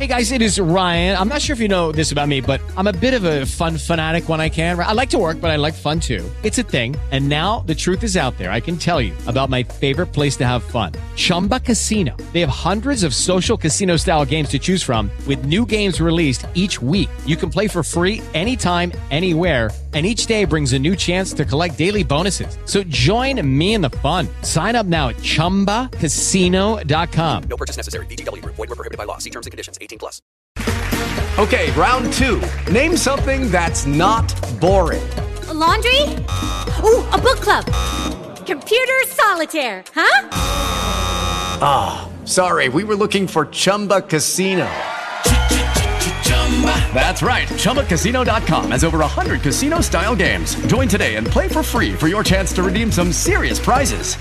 Hey guys, it is Ryan. I'm not sure if you know this about me, but I'm a bit of a fun fanatic when I can. I like to work, but I like fun too. It's a thing. And now the truth is out there. I can tell you about my favorite place to have fun. Chumba Casino. They have hundreds of social casino style games to choose from with new games released each week. You can play for free anytime, anywhere. And each day brings a new chance to collect daily bonuses. So join me in the fun. Sign up now at ChumbaCasino.com. No purchase necessary. VGW Group. Void where prohibited by law. See terms and conditions. 18+. Okay, round two. Name something that's not boring. A laundry? Ooh, a book club. Computer solitaire, huh? Ah, sorry. We were looking for Chumba Casino. That's right. ChumbaCasino.com has over 100 casino-style games. Join today and play for free for your chance to redeem some serious prizes.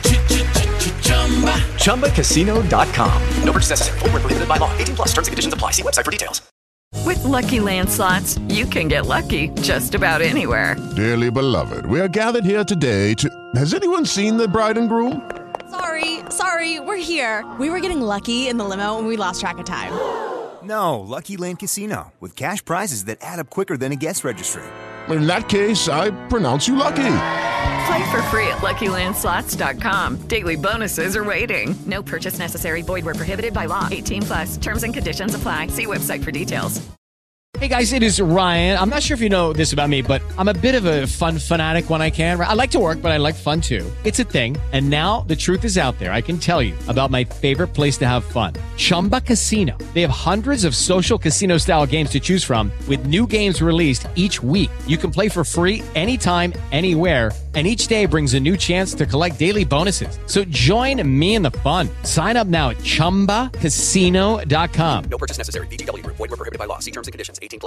ChumbaCasino.com. No purchase necessary. Void where prohibited by law. 18+. Terms and conditions apply. See website for details. With Lucky Land Slots, you can get lucky just about anywhere. Dearly beloved, we are gathered here today to... Has anyone seen the bride and groom? Sorry, we're here. We were getting lucky in the limo and we lost track of time. No, Lucky Land Casino, with cash prizes that add up quicker than a guest registry. In that case, I pronounce you lucky. Play for free at LuckyLandSlots.com. Daily bonuses are waiting. No purchase necessary. Void where prohibited by law. 18+. Terms and conditions apply. See website for details. Hey guys, it is Ryan. I'm not sure if you know this about me, but I'm a bit of a fun fanatic when I can. I like to work, but I like fun too. It's a thing. And now the truth is out there. I can tell you about my favorite place to have fun. Chumba Casino. They have hundreds of social casino style games to choose from with new games released each week. You can play for free anytime, anywhere. And each day brings a new chance to collect daily bonuses. So join me in the fun. Sign up now at ChumbaCasino.com. No purchase necessary. VGW Group. Void where prohibited by law. See terms and conditions. 18+.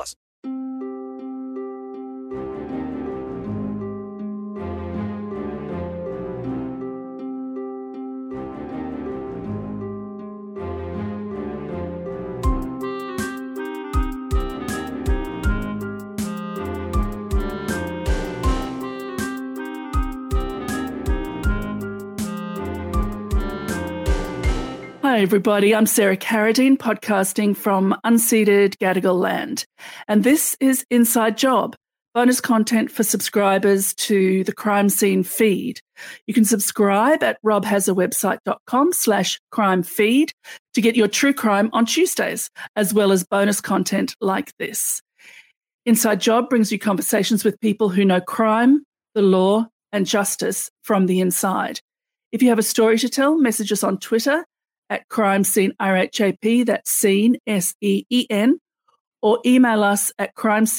Hi everybody, I'm Sarah Carradine, podcasting from unceded Gadigal land. And this is Inside Job, bonus content for subscribers to the Crime Scene feed. You can subscribe at robhasawebsite.com/crime feed to get your true crime on Tuesdays, as well as bonus content like this. Inside Job brings you conversations with people who know crime, the law, and justice from the inside. If you have a story to tell, message us on Twitter at Crime Scene RHAP, that's Scene, SEEN, or email us at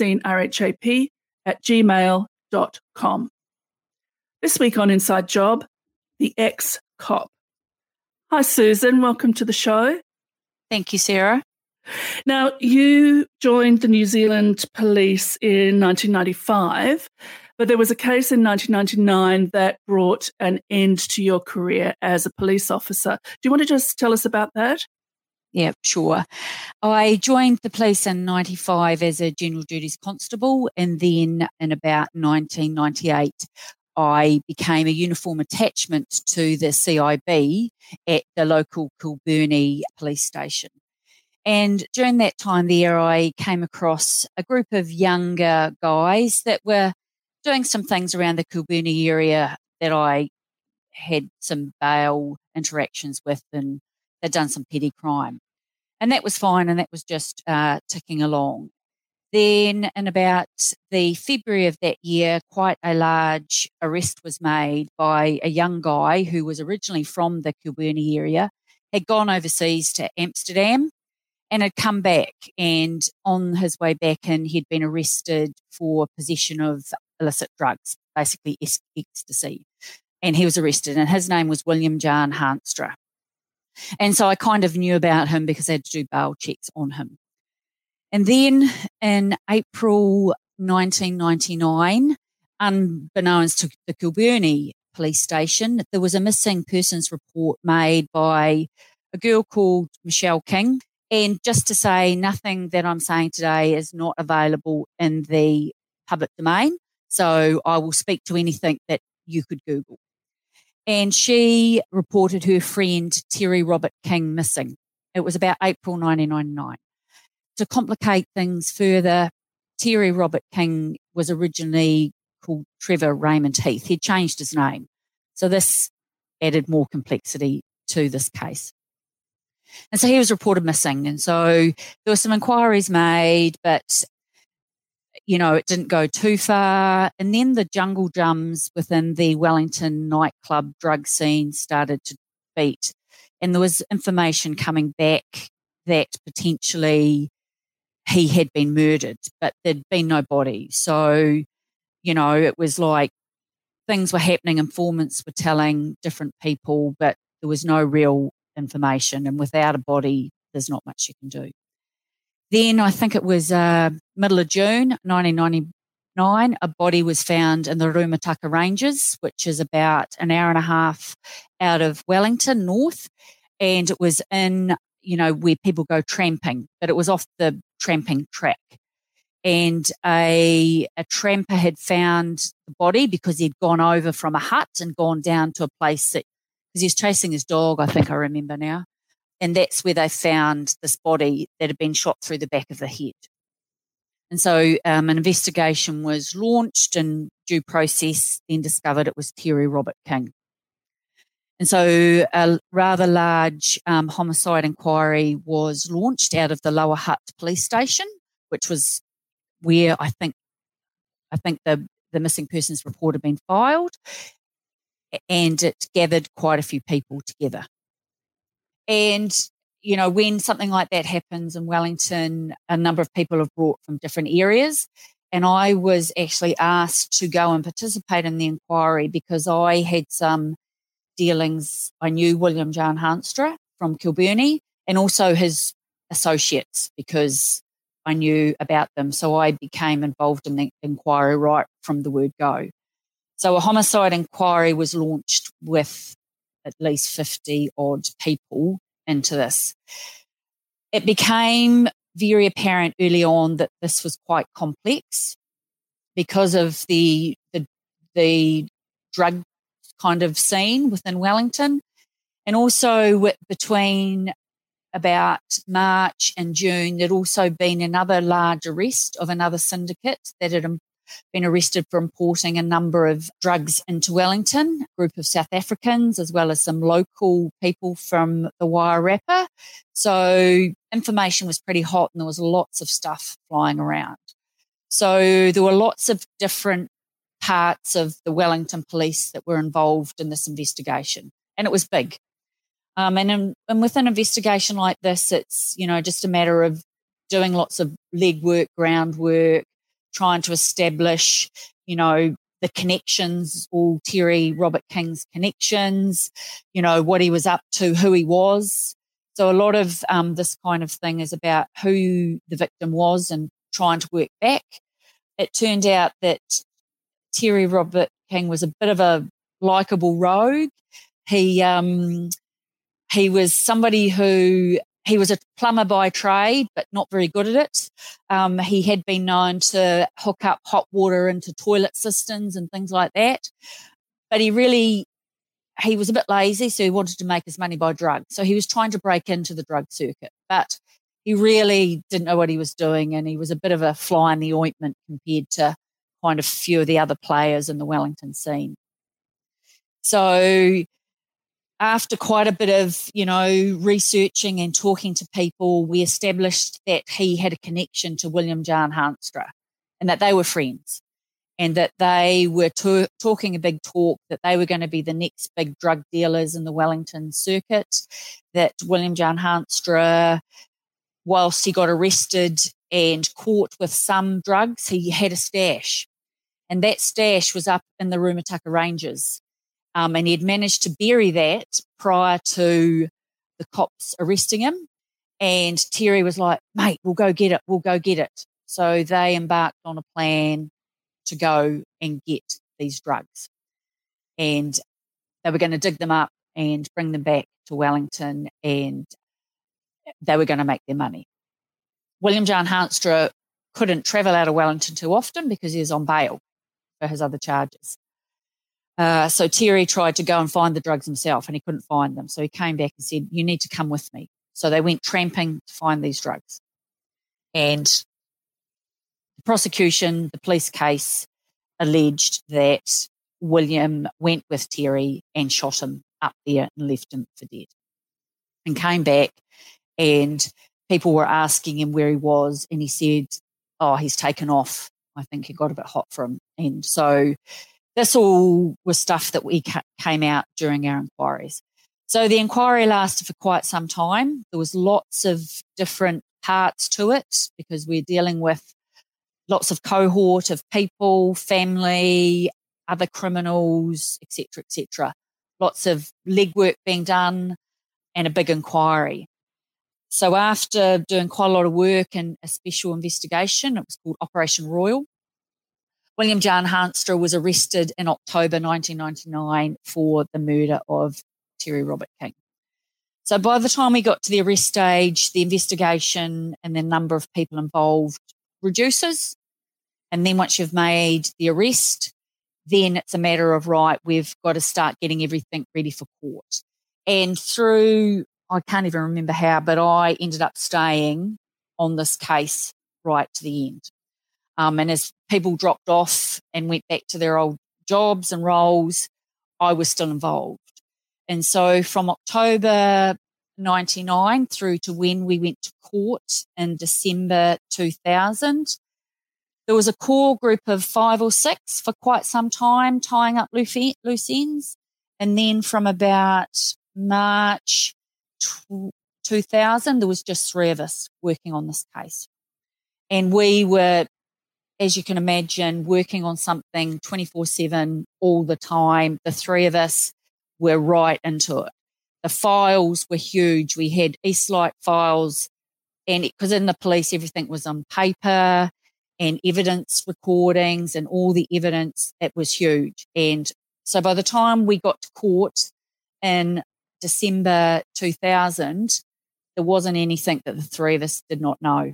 crimescenerhap@gmail.com. This week on Inside Job, the ex-cop. Hi, Susan. Welcome to the show. Thank you, Sarah. Now, you joined the New Zealand Police in 1995, but there was a case in 1999 that brought an end to your career as a police officer. Do you want to just tell us about that? Yeah, sure. I joined the police in 95 as a general duties constable, and then in about 1998, I became a uniform attachment to the CIB at the local Kilburnie police station. And during that time there, I came across a group of younger guys that were doing some things around the Kilburnie area that I had some bail interactions with, and they'd done some petty crime. And that was fine, and that was just ticking along. Then in about the February of that year, quite a large arrest was made by a young guy who was originally from the Kilburnie area, had gone overseas to Amsterdam and had come back, and on his way back in, he'd been arrested for possession of illicit drugs, basically ecstasy. And he was arrested, and his name was William Jan Hanstra. And so I kind of knew about him because I had to do bail checks on him. And then in April 1999, unbeknownst to the Kilburnie police station, there was a missing persons report made by a girl called Michelle King. And just to say, nothing that I'm saying today is not available in the public domain. So I will speak to anything that you could Google. And she reported her friend Terry Robert King missing. It was about April 1999. to complicate things further, Terry Robert King was originally called Trevor Raymond Heath. He'd changed his name. So this added more complexity to this case. And so he was reported missing. And so there were some inquiries made, but, it didn't go too far. And then the jungle drums within the Wellington nightclub drug scene started to beat. And there was information coming back that potentially he had been murdered, but there'd been no body. So, it was like things were happening, informants were telling different people, but there was no real information. And without a body, there's not much you can do. Then I think it was middle of June 1999, a body was found in the Rumataka Ranges, which is about an hour and a half out of Wellington north. And it was in, where people go tramping, but it was off the tramping track. And a tramper had found the body because he'd gone over from a hut and gone down to a place because he was chasing his dog, I think I remember now. And that's where they found this body that had been shot through the back of the head. And so an investigation was launched, and due process then discovered it was Terry Robert King. And so a rather large homicide inquiry was launched out of the Lower Hutt police station, which was where I think the missing persons report had been filed, and it gathered quite a few people together. And, when something like that happens in Wellington, a number of people are brought from different areas. And I was actually asked to go and participate in the inquiry because I had some dealings. I knew William Jan Hanstra from Kilbirnie and also his associates because I knew about them. So I became involved in the inquiry right from the word go. So a homicide inquiry was launched with at least 50 odd people into this. It became very apparent early on that this was quite complex because of the drug kind of scene within Wellington. And also between about March and June, there'd also been another large arrest of another syndicate that had been arrested for importing a number of drugs into Wellington, a group of South Africans, as well as some local people from the Wairarapa. So information was pretty hot and there was lots of stuff flying around. So there were lots of different parts of the Wellington police that were involved in this investigation, and it was big. And with an investigation like this, it's, just a matter of doing lots of legwork, groundwork, trying to establish, the connections, all Terry Robert King's connections, what he was up to, who he was. So a lot of this kind of thing is about who the victim was and trying to work back. It turned out that Terry Robert King was a bit of a likeable rogue. He was somebody he was a plumber by trade, but not very good at it. He had been known to hook up hot water into toilet cisterns and things like that. But he was a bit lazy, so he wanted to make his money by drugs. So he was trying to break into the drug circuit, but he really didn't know what he was doing, and he was a bit of a fly in the ointment compared to kind of few of the other players in the Wellington scene. So after quite a bit of, researching and talking to people, we established that he had a connection to William Jan Hanstra and that they were friends and that they were talking a big talk, that they were going to be the next big drug dealers in the Wellington circuit, that William Jan Hanstra, whilst he got arrested and caught with some drugs, he had a stash. And that stash was up in the Rumataka Ranges. And he'd managed to bury that prior to the cops arresting him. And Terry was like, mate, we'll go get it. So they embarked on a plan to go and get these drugs. And they were going to dig them up and bring them back to Wellington, and they were going to make their money. William Jan Hanstra couldn't travel out of Wellington too often because he was on bail for his other charges. So Terry tried to go and find the drugs himself, and he couldn't find them. So he came back and said, you need to come with me. So they went tramping to find these drugs. And the prosecution, the police case, alleged that William went with Terry and shot him up there and left him for dead. And came back, and people were asking him where he was, and he said, oh, he's taken off. I think it got a bit hot for him. And so this all was stuff that we came out during our inquiries. So the inquiry lasted for quite some time. There was lots of different parts to it because we're dealing with lots of cohort of people, family, other criminals, etc., etc. Lots of legwork being done and a big inquiry. So after doing quite a lot of work and a special investigation, it was called Operation Royal, William Jan Hanstra was arrested in October 1999 for the murder of Terry Robert King. So by the time we got to the arrest stage, the investigation and the number of people involved reduces. And then once you've made the arrest, then it's a matter of, right, we've got to start getting everything ready for court. And through, I can't even remember how, but I ended up staying on this case right to the end. And as people dropped off and went back to their old jobs and roles, I was still involved. And so from October 99 through to when we went to court in December 2000, there was a core group of 5 or 6 for quite some time tying up loose ends. And then from about March 2000, there was just 3 of us working on this case. And we were, as you can imagine, working on something 24/7 all the time. The 3 of us were right into it. The files were huge. We had Eastlight files, and because in the police, everything was on paper and evidence recordings and all the evidence, it was huge. And so by the time we got to court in December 2000, there wasn't anything that the 3 of us did not know.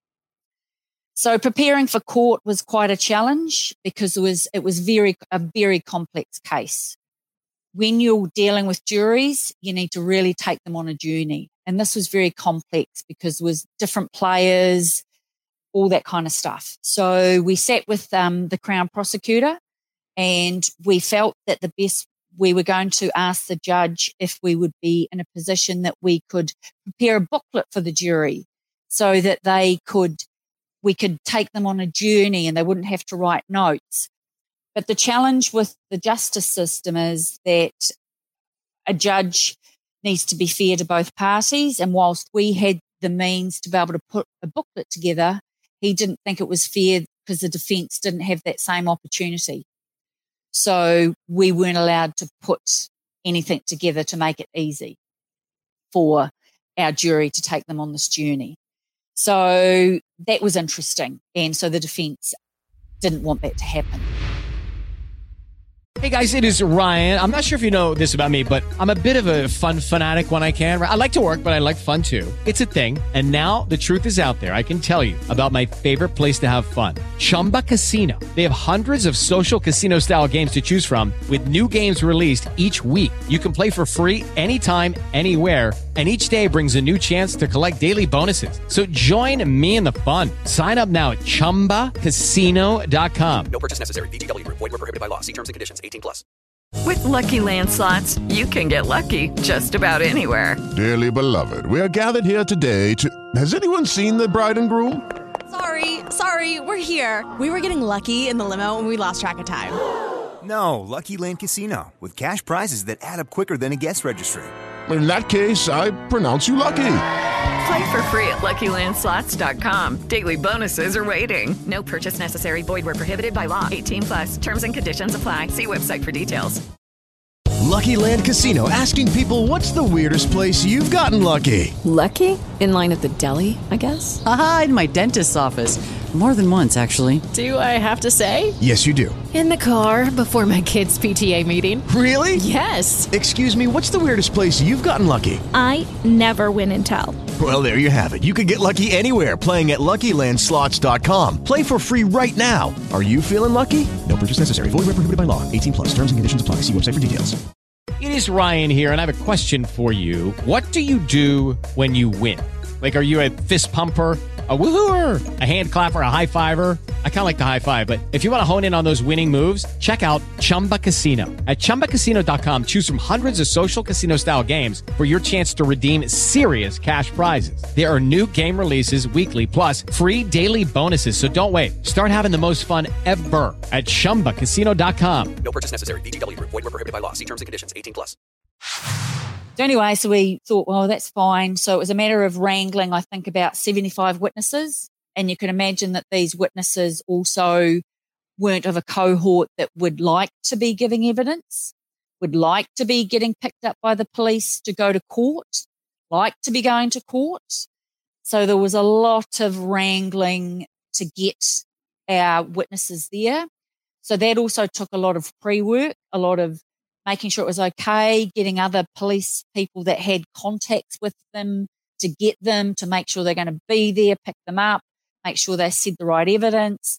So preparing for court was quite a challenge because it was a very complex case. When you're dealing with juries, you need to really take them on a journey. And this was very complex because there was different players, all that kind of stuff. So we sat with the Crown prosecutor, and we felt that we were going to ask the judge if we would be in a position that we could prepare a booklet for the jury so that we could take them on a journey and they wouldn't have to write notes. But the challenge with the justice system is that a judge needs to be fair to both parties. And whilst we had the means to be able to put a booklet together, he didn't think it was fair because the defence didn't have that same opportunity. So we weren't allowed to put anything together to make it easy for our jury to take them on this journey. So that was interesting. And so the defence didn't want that to happen. Hey guys, it is Ryan. I'm not sure if you know this about me, but I'm a bit of a fun fanatic when I can. I like to work, but I like fun too. It's a thing. And now the truth is out there. I can tell you about my favorite place to have fun. Chumba Casino. They have hundreds of social casino style games to choose from with new games released each week. You can play for free anytime, anywhere. And each day brings a new chance to collect daily bonuses. So join me in the fun. Sign up now at ChumbaCasino.com. No purchase necessary. VGW. Void where prohibited by law. See terms and conditions. 18+. With Lucky Land Slots, you can get lucky just about anywhere. Dearly beloved, we are gathered here today to... Has anyone seen the bride and groom? Sorry, we're here. We were getting lucky in the limo and we lost track of time. No, Lucky Land Casino, with cash prizes that add up quicker than a guest registry. In that case, I pronounce you lucky. Play for free at LuckyLandSlots.com. Daily bonuses are waiting. No purchase necessary. Void where prohibited by law. 18+. Terms and conditions apply. See website for details. Lucky Land Casino, asking people, what's the weirdest place you've gotten lucky? Lucky? In line at the deli, I guess? Aha, in my dentist's office. More than once, actually. Do I have to say? Yes, you do. In the car before my kids' PTA meeting. Really? Yes. Excuse me, what's the weirdest place you've gotten lucky? I never win and tell. Well, there you have it. You can get lucky anywhere, playing at LuckyLandSlots.com. Play for free right now. Are you feeling lucky? No purchase necessary. Void where prohibited by law. 18+. Terms and conditions apply. See website for details. It is Ryan here, and I have a question for you. What do you do when you win? Like, are you a fist pumper, a woohooer, a hand clapper, a high fiver? I kind of like the high five, but if you want to hone in on those winning moves, check out Chumba Casino. At ChumbaCasino.com, choose from hundreds of social casino style games for your chance to redeem serious cash prizes. There are new game releases weekly, plus free daily bonuses. So don't wait. Start having the most fun ever at ChumbaCasino.com. No purchase necessary. VGW Group. Void where prohibited by law. See terms and conditions. 18+. So anyway, so we thought, well, that's fine. So it was a matter of wrangling, I think, about 75 witnesses. And you can imagine that these witnesses also weren't of a cohort that would like to be giving evidence, would like to be getting picked up by the police to go to court, like to be going to court. So there was a lot of wrangling to get our witnesses there. So that also took a lot of pre-work, a lot of making sure it was okay, getting other police people that had contacts with them to get them, to make sure they're going to be there, pick them up, make sure they said the right evidence.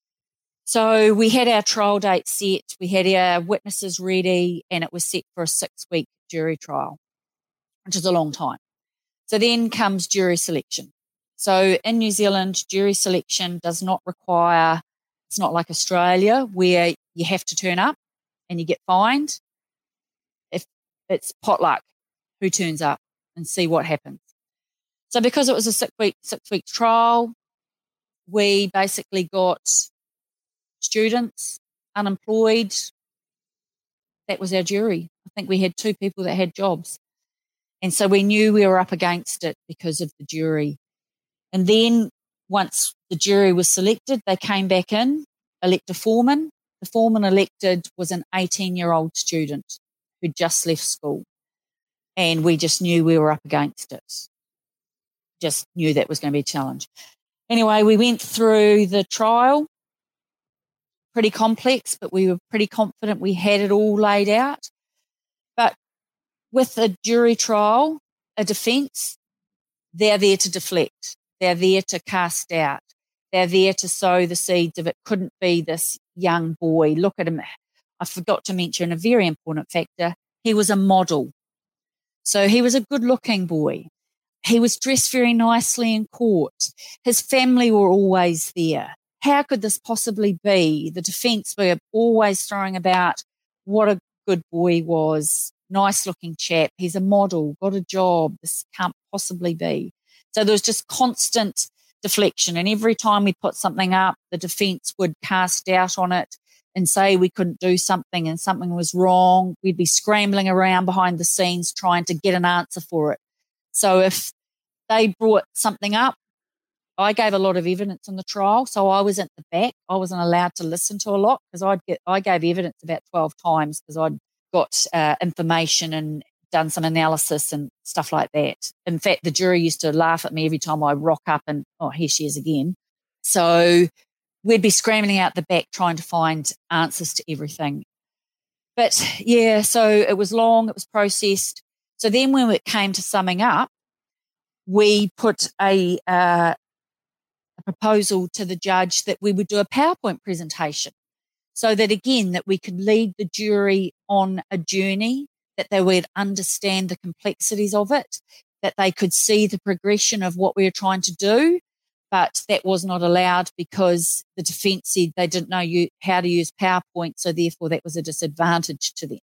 So we had our trial date set, we had our witnesses ready, and it was set for a 6-week jury trial, which is a long time. So then comes jury selection. So in New Zealand, jury selection does not require, it's not like Australia where you have to turn up and you get fined. If it's potluck, who turns up and see what happens. So because it was a 6-week trial, we basically got students, unemployed. That was our jury. I think we had 2 people that had jobs. And so we knew we were up against it because of the jury. And then once the jury was selected, they came back in, elect a foreman. The foreman elected was an 18-year-old student who'd just left school. And we just knew we were up against it. Just knew that was going to be a challenge. Anyway, we went through the trial, pretty complex, but we were pretty confident we had it all laid out. But with a jury trial, a defence, they're there to deflect. They're there to cast doubt. They're there to sow the seeds of it couldn't be this young boy. Look at him. I forgot to mention a very important factor. He was a model. So he was a good-looking boy. He was dressed very nicely in court. His family were always there. How could this possibly be? The defence were always throwing about what a good boy he was, nice-looking chap. He's a model, got a job. This can't possibly be. So there was just constant deflection. And every time we put something up, the defence would cast doubt on it and say we couldn't do something and something was wrong. We'd be scrambling around behind the scenes trying to get an answer for it. So if they brought something up, I gave a lot of evidence in the trial, so I was at the back. I wasn't allowed to listen to a lot because I gave evidence about 12 times because I'd got information and done some analysis and stuff like that. In fact, the jury used to laugh at me every time I rock up and, oh, here she is again. So we'd be scrambling out the back trying to find answers to everything. But yeah, so it was long, it was processed. So then when it came to summing up, we put a proposal to the judge that we would do a PowerPoint presentation so that, again, that we could lead the jury on a journey, that they would understand the complexities of it, that they could see the progression of what we were trying to do. But that was not allowed because the defence said they didn't know how to use PowerPoint, so therefore that was a disadvantage to them.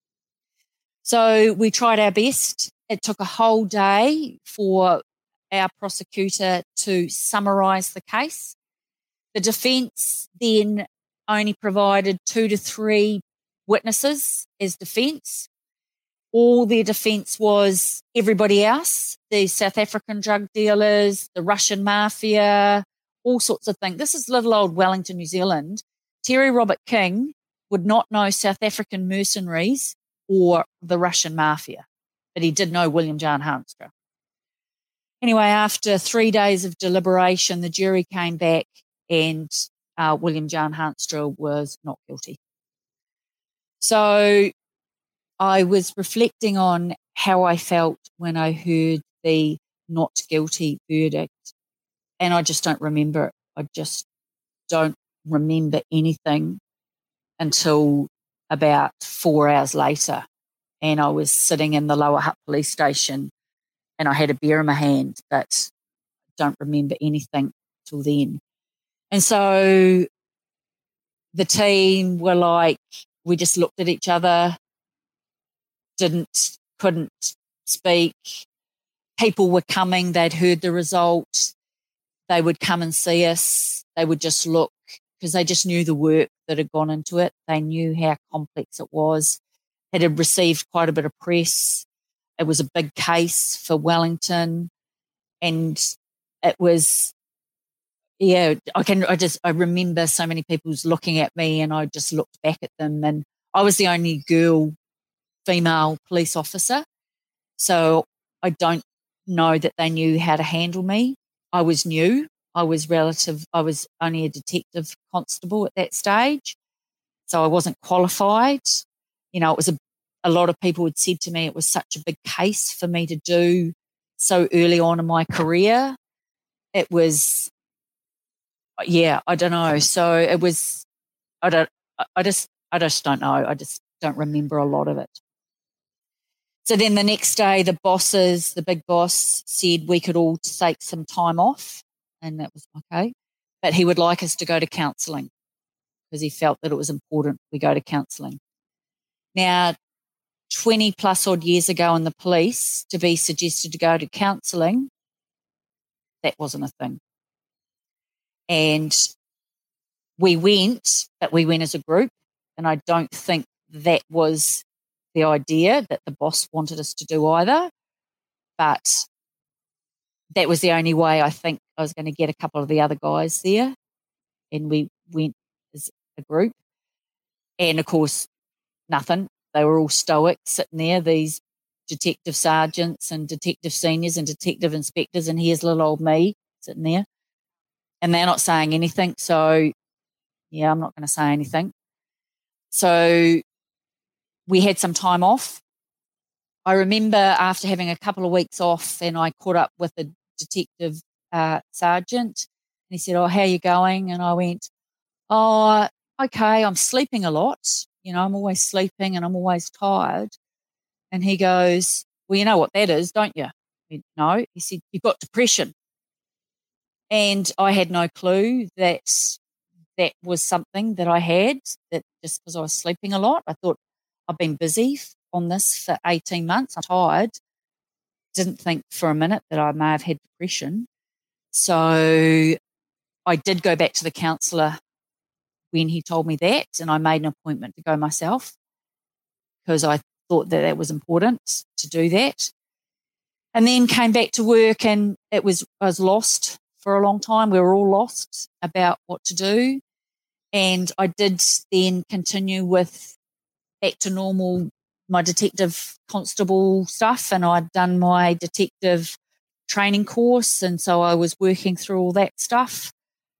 So we tried our best. It took a whole day for our prosecutor to summarise the case. The defence then only provided 2 to 3 witnesses as defence. All their defence was everybody else, the South African drug dealers, the Russian mafia, all sorts of things. This is little old Wellington, New Zealand. Terry Robert King would not know South African mercenaries or the Russian mafia, but he did know William John Hanstra. Anyway, after 3 days of deliberation, the jury came back and William John Hanstra was not guilty. So I was reflecting on how I felt when I heard the not guilty verdict, and I just don't remember it. I just don't remember anything until about 4 hours later, and I was sitting in the Lower Hutt police station and I had a beer in my hand, but don't remember anything till then. And so the team were like, we just looked at each other, couldn't speak. People were coming, they'd heard the result. They would come and see us. They would just look because they just knew the work that had gone into it. They knew how complex it was. It had received quite a bit of press. It was a big case for Wellington. And it was, I remember so many people looking at me, and I just looked back at them, and I was the only female police officer. So I don't know that they knew how to handle me. I was new. I was only a detective constable at that stage. So I wasn't qualified. It was a lot of people had said to me it was such a big case for me to do so early on in my career. It was, I don't know. So it was, I just don't know. I just don't remember a lot of it. So then the next day, the big boss said we could all take some time off, and that was okay. But he would like us to go to counselling because he felt that it was important we go to counselling. Now, 20 plus odd years ago in the police, to be suggested to go to counselling, that wasn't a thing. And we went, but we went as a group, and I don't think that was the idea that the boss wanted us to do either. But that was the only way I think I was going to get a couple of the other guys there, and we went as a group. And, of course, nothing. They were all stoic sitting there, these detective sergeants and detective seniors and detective inspectors, and here's little old me sitting there. And they're not saying anything, so, I'm not going to say anything. So we had some time off. I remember after having a couple of weeks off, and I caught up with a detective sergeant, and he said, "Oh, how are you going?" And I went, "Oh, okay, I'm sleeping a lot. I'm always sleeping and I'm always tired." And he goes, "Well, you know what that is, don't you?" I went, "No." He said, "You've got depression." And I had no clue that was something that I had, that just because I was sleeping a lot. I thought I've been busy on this for 18 months. I'm tired. Didn't think for a minute that I may have had depression. So I did go back to the counsellor when he told me that, and I made an appointment to go myself because I thought that was important to do that. And then came back to work, and I was lost for a long time. We were all lost about what to do. And I did then continue with back to normal, my detective constable stuff, and I'd done my detective training course, and so I was working through all that stuff,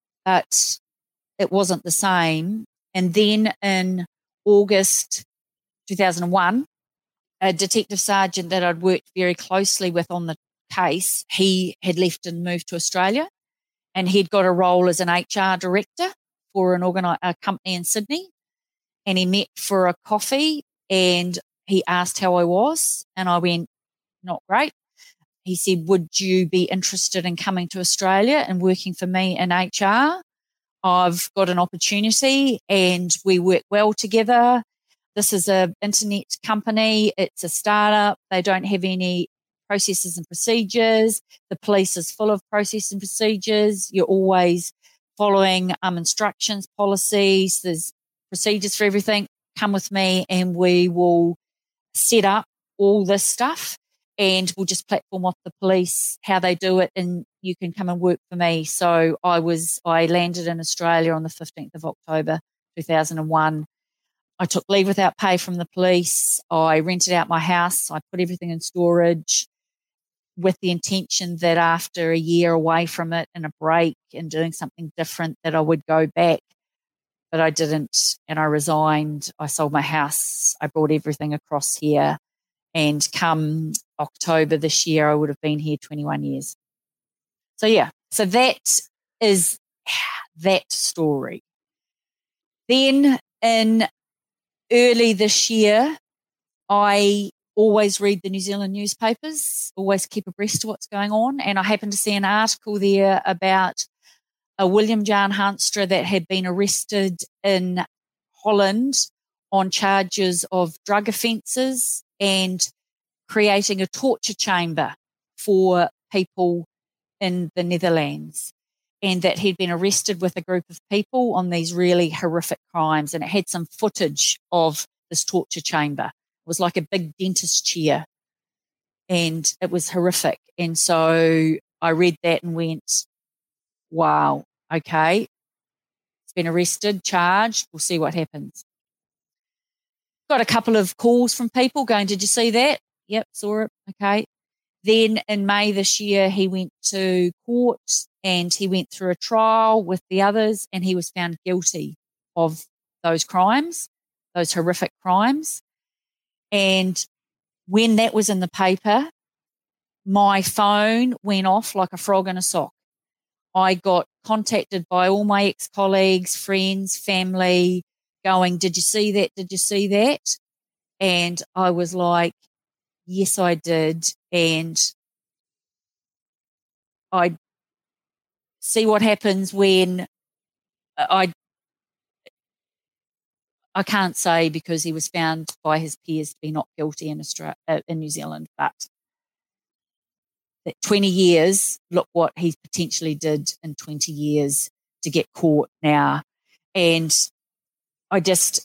but it wasn't the same. And then in August 2001, a detective sergeant that I'd worked very closely with on the case, he had left and moved to Australia, and he'd got a role as an HR director for a company in Sydney. And he met for a coffee, and he asked how I was, and I went, "Not great." He said, "Would you be interested in coming to Australia and working for me in HR? I've got an opportunity and we work well together. This is an internet company. It's a startup. They don't have any processes and procedures. The police is full of processes and procedures. You're always following instructions, policies. There's procedures for everything. Come with me and we will set up all this stuff, and we'll just platform off the police how they do it, and you can come and work for me." So I landed in Australia on the 15th of October 2001. I took leave without pay from the police. I rented out my house. I put everything in storage with the intention that after a year away from it and a break and doing something different, that I would go back. But I didn't, and I resigned. I sold my house. I brought everything across here, and come October this year, I would have been here 21 years. So that is that story. Then in early this year, I always read the New Zealand newspapers, always keep abreast of what's going on. And I happened to see an article there about a William Jan Hanstra that had been arrested in Holland on charges of drug offences and creating a torture chamber for people in the Netherlands, and that he'd been arrested with a group of people on these really horrific crimes. And it had some footage of this torture chamber. It was like a big dentist chair, and it was horrific. And so I read that and went, wow, okay, he's been arrested, charged, we'll see what happens. Got a couple of calls from people going, did you see that? Yep, saw it. Okay. Then in May this year, he went to court and he went through a trial with the others, and he was found guilty of those crimes, those horrific crimes. And when that was in the paper, my phone went off like a frog in a sock. I got contacted by all my ex-colleagues, friends, family, going, did you see that? Did you see that? And I was like, yes, I did. And I see what happens when I can't say, because he was found by his peers to be not guilty in New Zealand, but that 20 years, look what he potentially did in 20 years to get caught now. And I just,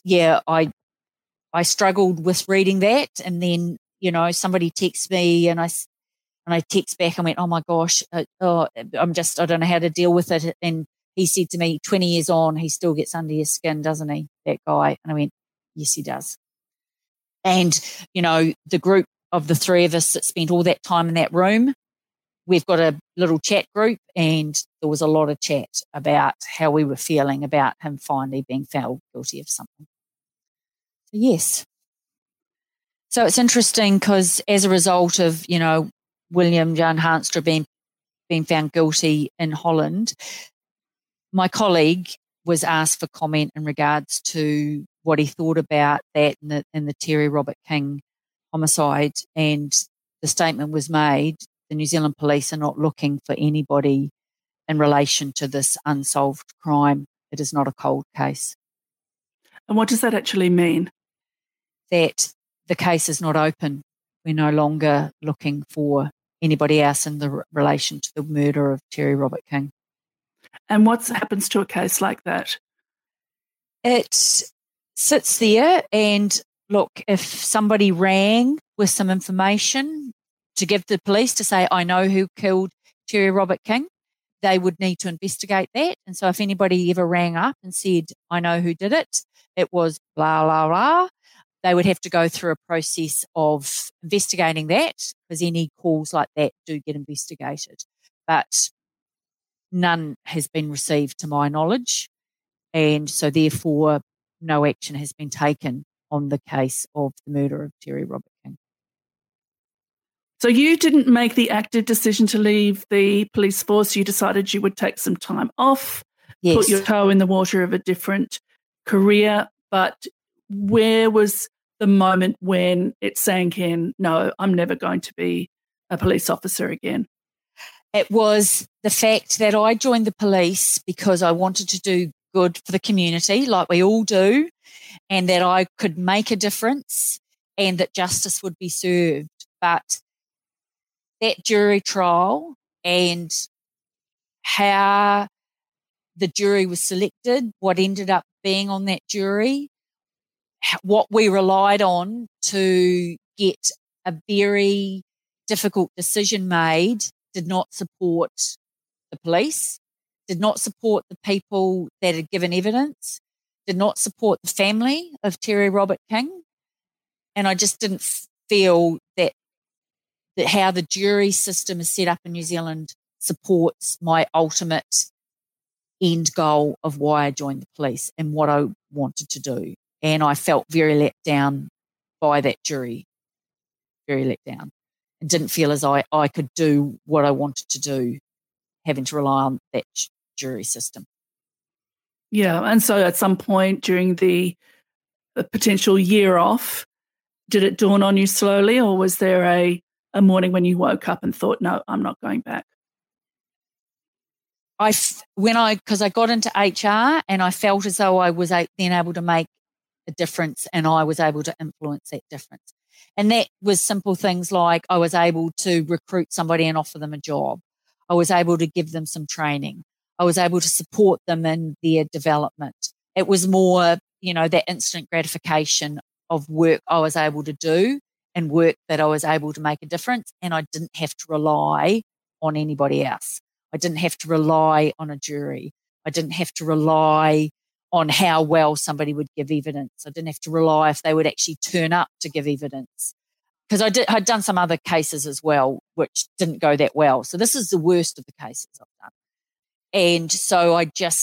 I struggled with reading that. And then, somebody texts me and I text back and went, oh my gosh, I don't know how to deal with it. And he said to me, 20 years on, he still gets under your skin, doesn't he, that guy? And I went, yes, he does. And, the group of the three of us that spent all that time in that room, we've got a little chat group, and there was a lot of chat about how we were feeling about him finally being found guilty of something. So, yes. So it's interesting because as a result of, William Jan Hanstra being found guilty in Holland, my colleague was asked for comment in regards to what he thought about that in the Terry Robert King homicide, and the statement was made, the New Zealand police are not looking for anybody in relation to this unsolved crime. It is not a cold case. And what does that actually mean? That the case is not open. We're no longer looking for anybody else in the relation to the murder of Terry Robert King. And what happens to a case like that? It sits there, and look, if somebody rang with some information to give the police to say, I know who killed Terry Robert King, they would need to investigate that. And so if anybody ever rang up and said, I know who did it, it was blah, blah, blah, they would have to go through a process of investigating that, because any calls like that do get investigated. But none has been received to my knowledge, and so therefore no action has been taken on the case of the murder of Terry Robert King. So you didn't make the active decision to leave the police force. You decided you would take some time off, yes, put your toe in the water of a different career. But where was the moment when it sank in, no, I'm never going to be a police officer again? It was the fact that I joined the police because I wanted to do good for the community, like we all do, and that I could make a difference and that justice would be served. But that jury trial and how the jury was selected, what ended up being on that jury, what we relied on to get a very difficult decision made, did not support the police, did not support the people that had given evidence, did not support the family of Terry Robert King. And I just didn't feel that how the jury system is set up in New Zealand supports my ultimate end goal of why I joined the police and what I wanted to do. And I felt very let down by that jury, very let down, and didn't feel as I could do what I wanted to do, having to rely on that jury system. Yeah, and so at some point during the potential year off, Did it dawn on you slowly, or was there a morning when you woke up and thought, no, I'm not going back? Because I got into HR and I felt as though I was then able to make a difference, and I was able to influence that difference. And that was simple things like I was able to recruit somebody and offer them a job. I was able to give them some training. I was able to support them in their development. It was more, that instant gratification of work I was able to do and work that I was able to make a difference, and I didn't have to rely on anybody else. I didn't have to rely on a jury. I didn't have to rely on how well somebody would give evidence. I didn't have to rely if they would actually turn up to give evidence. Because I'd done some other cases as well, which didn't go that well. So this is the worst of the cases I've done. And so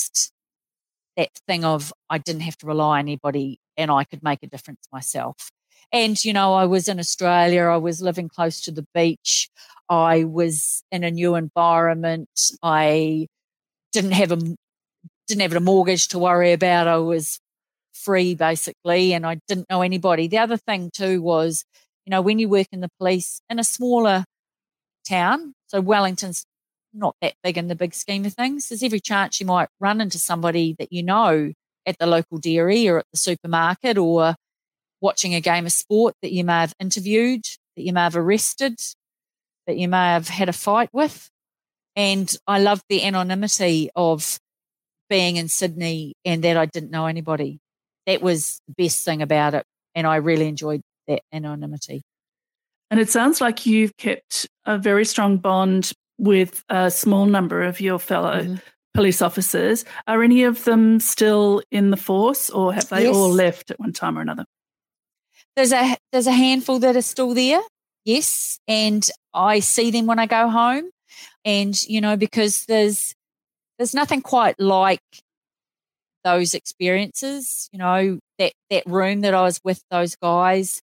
that thing of I didn't have to rely on anybody and I could make a difference myself. And, I was in Australia, I was living close to the beach, I was in a new environment, I didn't have a mortgage to worry about, I was free basically, and I didn't know anybody. The other thing too was, when you work in the police in a smaller town, so Wellington's not that big in the big scheme of things, there's every chance you might run into somebody that you know at the local dairy or at the supermarket or watching a game of sport that you may have interviewed, that you may have arrested, that you may have had a fight with. And I loved the anonymity of being in Sydney and that I didn't know anybody. That was the best thing about it, and I really enjoyed that anonymity. And it sounds like you've kept a very strong bond with a small number of your fellow police officers. Are any of them still in the force, or have they all left at one time or another? There's a handful that are still there, yes, and I see them when I go home, and because there's nothing quite like those experiences. That room that I was with those guys,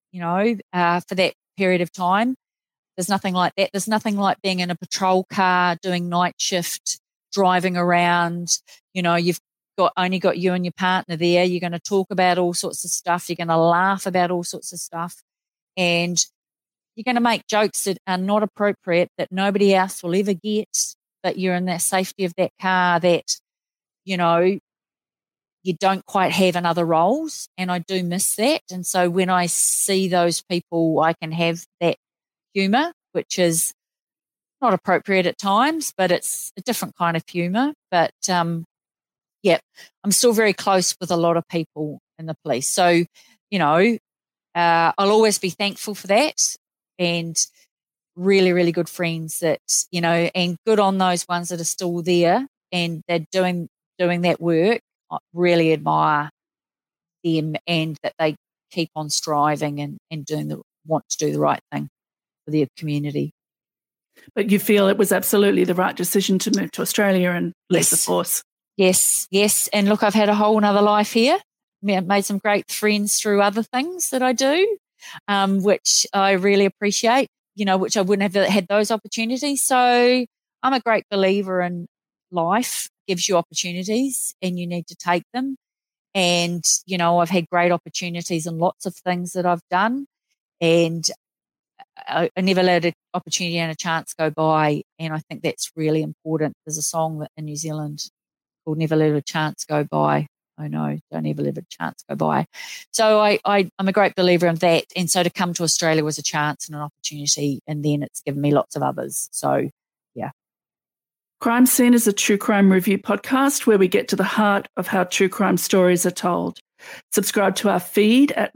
for that period of time. There's nothing like that. There's nothing like being in a patrol car, doing night shift, driving around. You've only got you and your partner there. You're going to talk about all sorts of stuff. You're going to laugh about all sorts of stuff. And you're going to make jokes that are not appropriate, that nobody else will ever get, but you're in that safety of that car that, you don't quite have in other roles. And I do miss that. And so when I see those people, I can have that humour, which is not appropriate at times, but it's a different kind of humour. But, I'm still very close with a lot of people in the police. So, I'll always be thankful for that, and really, really good friends that, and good on those ones that are still there and they're doing that work. I really admire them, and that they keep on striving and want to do the right thing for their community. But you feel it was absolutely the right decision to move to Australia and leave the force? Yes. And look, I've had a whole other life here. Made some great friends through other things that I do, which I really appreciate, which I wouldn't have had those opportunities. So I'm a great believer in life gives you opportunities and you need to take them. And, I've had great opportunities in lots of things that I've done, and I never let an opportunity and a chance go by. And I think that's really important. There's a song in New Zealand called Never Let a Chance Go By. Oh no, don't ever let a chance go by. So I'm a great believer in that. And so to come to Australia was a chance and an opportunity, and then it's given me lots of others. So, yeah. Crime Scene is a true crime review podcast where we get to the heart of how true crime stories are told. Subscribe to our feed at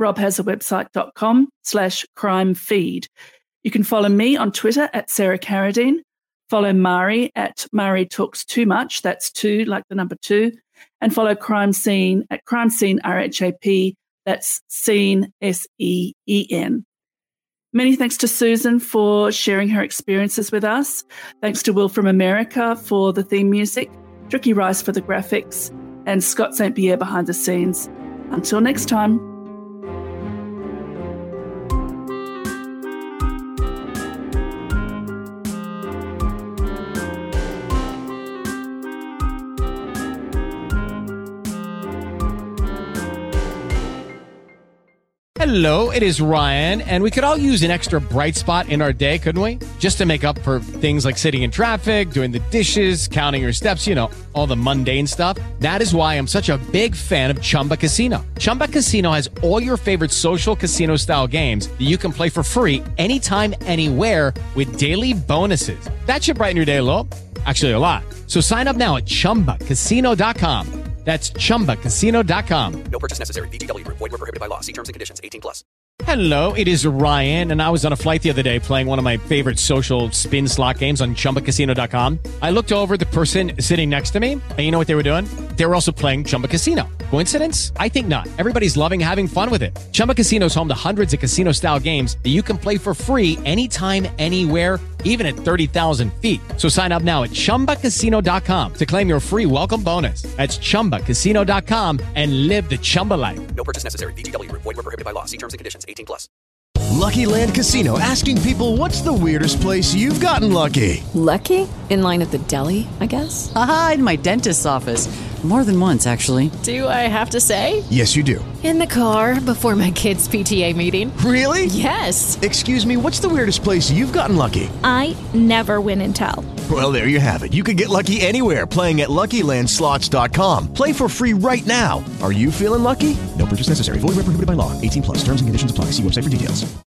robhasawebsite.com/crime feed. You can follow me on Twitter at Sarah Carradine. Follow Mari at Mari Talks Too Much. That's 2 like the number 2. And follow Crime Scene at Crime Scene RHAP. That's Scene SEEN. Many thanks to Susan for sharing her experiences with us. Thanks to Will from America for the theme music, Tricky Rice for the graphics, and Scott St. Pierre behind the scenes. Until next time. Hello, it is Ryan, and we could all use an extra bright spot in our day, couldn't we? Just to make up for things like sitting in traffic, doing the dishes, counting your steps, you know, all the mundane stuff. That is why I'm such a big fan of Chumba Casino. Chumba Casino has all your favorite social casino-style games that you can play for free anytime, anywhere with daily bonuses. That should brighten your day a little. Actually, a lot. So sign up now at ChumbaCasino.com. That's ChumbaCasino.com. No purchase necessary. VGW Group. Void where prohibited by law. See terms and conditions. 18+. Hello, it is Ryan, and I was on a flight the other day playing one of my favorite social spin slot games on ChumbaCasino.com. I looked over at the person sitting next to me, and you know what they were doing? They were also playing Chumba Casino. Coincidence? I think not. Everybody's loving having fun with it. Chumba Casino is home to hundreds of casino-style games that you can play for free anytime, anywhere, even at 30,000 feet. So sign up now at ChumbaCasino.com to claim your free welcome bonus. That's ChumbaCasino.com and live the Chumba life. No purchase necessary. VGW Group. Void where prohibited by law. See terms and conditions. 18+. Lucky Land Casino, asking people, what's the weirdest place you've gotten lucky? Lucky? In line at the deli, I guess? Aha, in my dentist's office. More than once, actually. Do I have to say? Yes, you do. In the car before my kids' PTA meeting. Really? Yes. Excuse me, what's the weirdest place you've gotten lucky? I never win and tell. Well, there you have it. You can get lucky anywhere, playing at LuckyLandSlots.com. Play for free right now. Are you feeling lucky? No purchase necessary. Void where prohibited by law. 18+. Terms and conditions apply. See website for details.